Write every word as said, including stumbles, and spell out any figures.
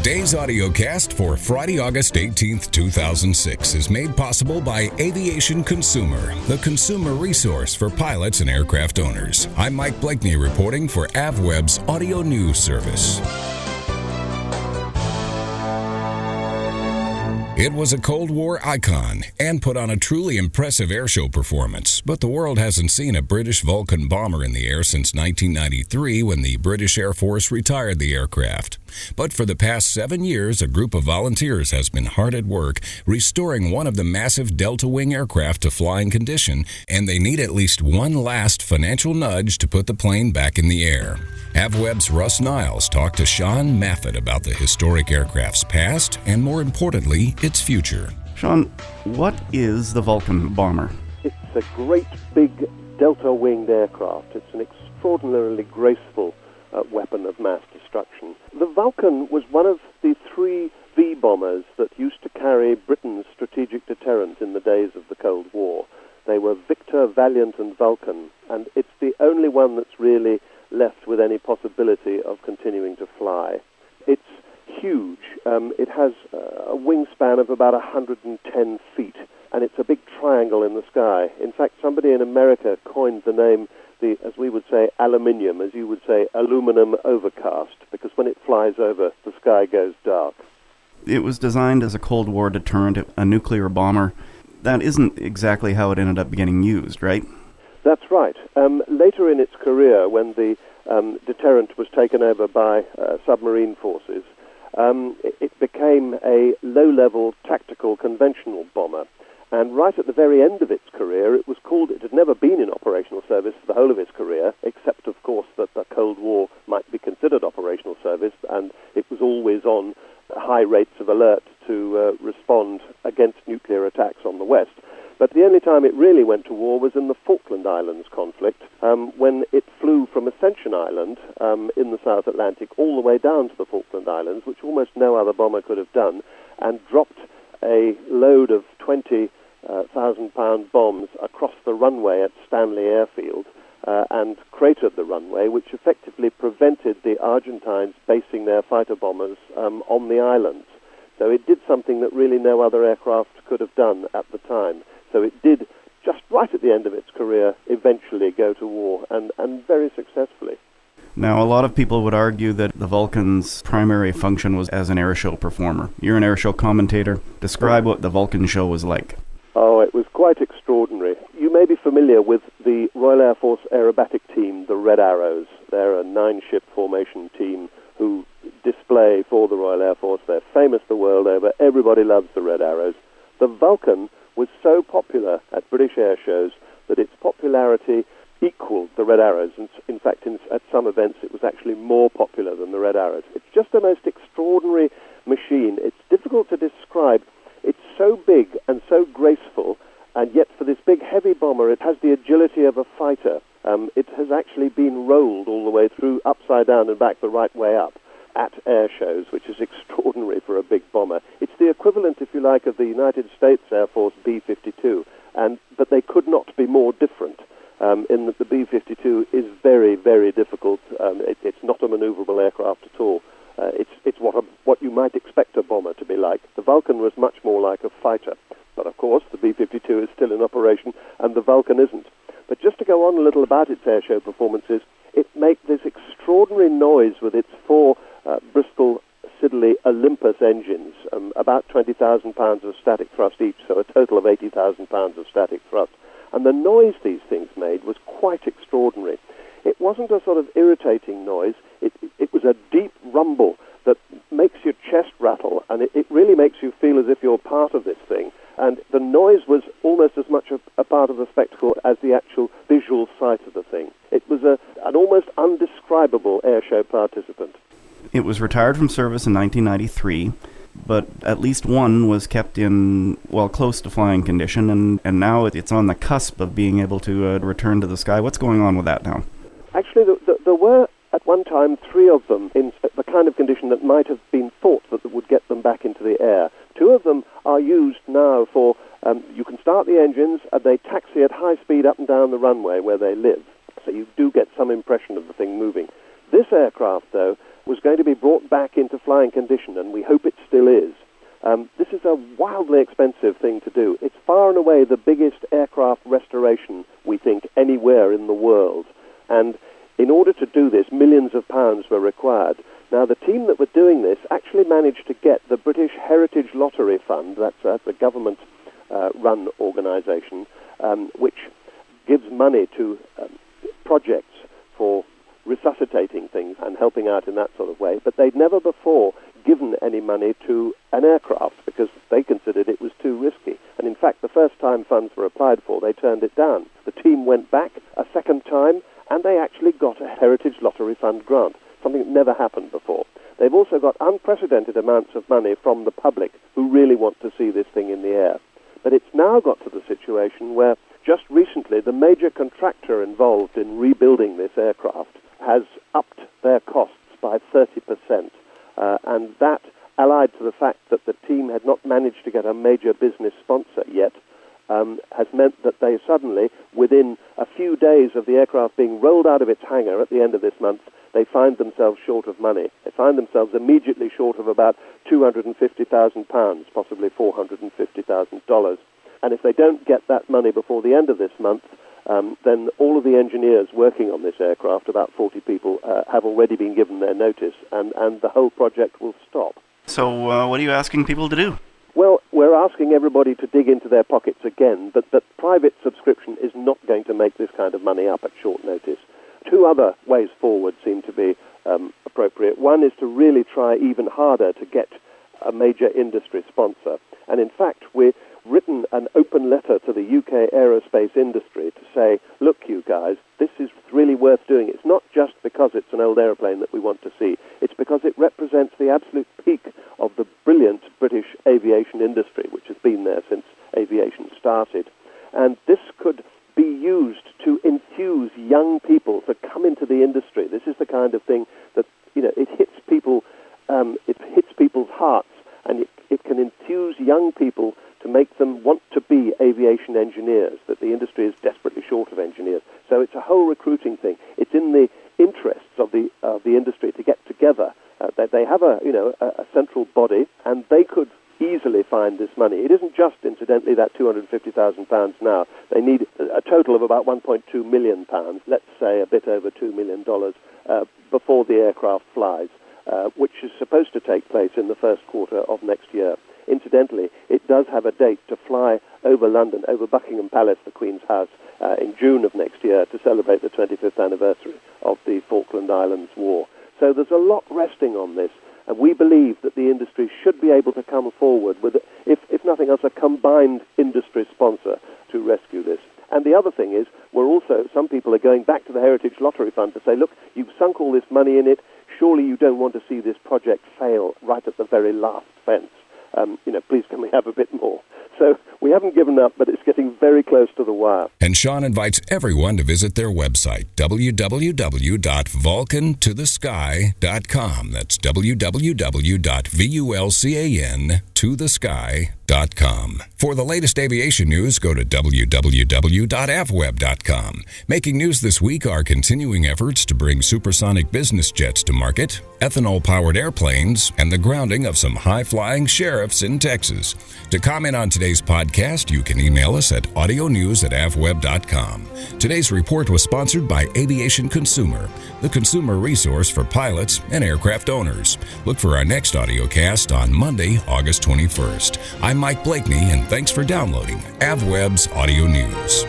Today's audiocast for Friday, August eighteenth, two thousand six is made possible by Aviation Consumer, the consumer resource for pilots and aircraft owners. I'm Mike Blakeney reporting for AvWeb's Audio News Service. It was a Cold War icon and put on a truly impressive airshow performance, but the world hasn't seen a British Vulcan bomber in the air since nineteen ninety-three when the British Air Force retired the aircraft. But for the past seven years, a group of volunteers has been hard at work restoring one of the massive Delta Wing aircraft to flying condition, and they need at least one last financial nudge to put the plane back in the air. AvWeb's Russ Niles talked to Sean Maffett about the historic aircraft's past and, more importantly, its future. Sean, what is the Vulcan bomber? It's a great big delta-winged aircraft. It's an extraordinarily graceful uh, weapon of mass destruction. The Vulcan was one of the three V-bombers that used to carry Britain's strategic deterrent in the days of the Cold War. They were Victor, Valiant and Vulcan, and it's the only one that's really left with any possibility of continuing to fly. It's huge. Um, it has a wingspan of about one hundred ten feet, and it's a big triangle in the sky. In fact, somebody in America coined the name, the, as we would say, aluminium, as you would say, aluminum overcast, because when it flies over, the sky goes dark. It was designed as a Cold War deterrent, a nuclear bomber. That isn't exactly how it ended up getting used, right? That's right. Um, later in its career, when the um, deterrent was taken over by uh, submarine forces, um, it, it became a low-level tactical conventional bomber. And right at the very end of its career, it was called, it had never been in operational service for the whole of its career, except, of course, that the Cold War might be considered operational service, and it was always on high rates of alert to uh, respond against nuclear attacks on the West. But the only time it really went to war was in the Falkland Islands conflict, um, when it flew from Ascension Island um, in the South Atlantic all the way down to the Falkland Islands, which almost no other bomber could have done, and dropped a load of twenty thousand pound bombs across the runway at Stanley Airfield uh, and cratered the runway, which effectively prevented the Argentines basing their fighter bombers um, on the islands. So it did something that really no other aircraft could have done at the time. So it did, just right at the end of its career, eventually go to war, and, and very successfully. Now, a lot of people would argue that the Vulcan's primary function was as an airshow performer. You're an airshow commentator. Describe what the Vulcan show was like. Oh, it was quite extraordinary. You may be familiar with the Royal Air Force aerobatic team, the Red Arrows. They're a nine-ship formation team who display for the Royal Air Force. They're famous the world over. Everybody loves the Red Arrows. The Vulcan was so popular at British air shows that its popularity equaled the Red Arrows. And in fact, in, at some events, it was actually more popular than the Red Arrows. It's just the most extraordinary machine. It's difficult to describe. It's so big and so graceful, and yet for this big, heavy bomber, it has the agility of a fighter. Um, it has actually been rolled all the way through, upside down and back the right way up, at air shows, which is extraordinary for a big bomber. It's the equivalent, if you like, of the United States Air Force B fifty-two, and but they could not be more different, um, in that the B fifty-two is very, very difficult. Um, it, it's not a maneuverable aircraft at all. Uh, it's it's what a, what you might expect a bomber to be like. The Vulcan was much more like a fighter, but of course the B fifty-two is still in operation, and the Vulcan isn't. But just to go on a little about its airshow performances, it makes this extraordinary noise with its four Uh, Bristol Siddeley Olympus engines, um, about twenty thousand pounds of static thrust each, so a total of eighty thousand pounds of static thrust. And the noise these things made was quite extraordinary. It wasn't a sort of irritating noise. It, it, it was a deep rumble that makes your chest rattle, and it, it really makes you feel as if you're part of this thing. And the noise was almost as much a, a part of the spectacle as the actual visual sight of the thing. It was a, an almost undescribable airshow participant. It was retired from service in nineteen ninety-three, but at least one was kept in, well, close to flying condition, and, and now it's on the cusp of being able to uh, return to the sky. What's going on with that now? Actually, the, the, there were, at one time, three of them in the kind of condition that might have been thought that would get them back into the air. Two of them are used now for, um, you can start the engines, and they taxi at high speed up and down the runway where they live. So you do get some impression of the thing moving. This aircraft, though, was going to be brought back into flying condition, and we hope it still is. Um, this is a wildly expensive thing to do. It's far and away the biggest aircraft restoration, we think, anywhere in the world. And in order to do this, millions of pounds were required. Now, the team that were doing this actually managed to get the British Heritage Lottery Fund, that's, that's a government-run uh, organisation, um, which gives money to um, projects for resuscitating things and helping out in that sort of way. But they'd never before given any money to an aircraft because they considered it was too risky. And in fact, the first time funds were applied for, they turned it down. The team went back a second time, and they actually got a Heritage Lottery Fund grant, something that never happened before. They've also got unprecedented amounts of money from the public who really want to see this thing in the air. But it's now got to the situation where just recently the major contractor involved in rebuilding this aircraft has upped their costs by thirty percent. Uh, and that, allied to the fact that the team had not managed to get a major business sponsor yet, um, has meant that they suddenly, within a few days of the aircraft being rolled out of its hangar at the end of this month, they find themselves short of money. They find themselves immediately short of about two hundred fifty thousand pounds, possibly four hundred fifty thousand dollars. And if they don't get that money before the end of this month, um, then all of the engineers working on this aircraft, about forty people, uh, have already been given their notice, and, and the whole project will stop. So uh, what are you asking people to do? Well, we're asking everybody to dig into their pockets again, but that private subscription is not going to make this kind of money up at short notice. Two other ways forward seem to be um, appropriate. One is to really try even harder to get a major industry sponsor. And in fact, we've written an open letter to the U K aerospace industry to say, look, you guys, this is really worth doing. It's not just because it's an old aeroplane that we want to see. It's because it represents the absolute peak of the brilliant British aviation industry, which has been there since aviation started. And this could be used to enthuse young people to come into the industry. This is the kind of thing that, you know, it hits people, um, it hits people's hearts, and it, it can enthuse young people to make them want to be aviation engineers, that the industry is desperately short of engineers. So it's a whole recruiting thing. It's in the interests of the of the industry to get together. Uh, that they have a, you know, a, a central body, and they could easily find this money. It isn't just, incidentally, that two hundred fifty thousand pounds now. They need a total of about one point two million pounds, let's say a bit over two million dollars, uh, before the aircraft flies, uh, which is supposed to take place in the first quarter of next year. Incidentally, it does have a date to fly over London, over Buckingham Palace, the Queen's House, uh, in June of next year to celebrate the twenty-fifth anniversary of the Falkland Islands War. So there's a lot resting on this, and we believe that the industry should be able to come forward with, if, if nothing else, a combined industry sponsor to rescue this. And the other thing is, we're also, some people are going back to the Heritage Lottery Fund to say, look, you've sunk all this money in it, surely you don't want to see this project fail right at the very last fence. Um, you know, please can we have a bit more? So we haven't given up, but it's getting very close to the wire. And Sean invites everyone to visit their website, w w w dot vulcan to the sky dot com. That's w w w dot vulcan to the sky dot com. For the latest aviation news, go to w w w dot a v web dot com. Making news this week are continuing efforts to bring supersonic business jets to market, ethanol-powered airplanes, and the grounding of some high-flying sheriffs in Texas. To comment on today's podcast, you can email us at audio news at a v web dot com. Today's report was sponsored by Aviation Consumer, the consumer resource for pilots and aircraft owners. Look for our next audiocast on Monday, August twenty-first. I'm Mike Blakeney, and thanks for downloading AvWeb's Audio News.